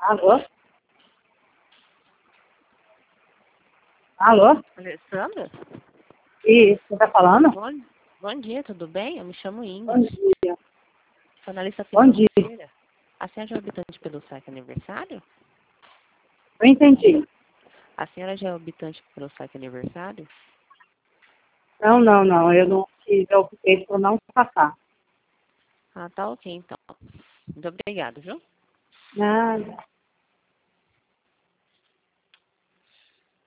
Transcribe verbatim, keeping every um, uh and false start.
Alô? Alô? Alessandra? E você tá falando? Bom, bom dia, tudo bem? Eu me chamo Bom Ingrid, dia. sou analista Bom dia. financeira. A senhora já é habitante pelo site aniversário? Eu entendi. A senhora já é habitante pelo site aniversário? Não, não, não. Eu não fiz, eu optei por não passar. Ah, tá ok então. Muito obrigada, viu? Nada.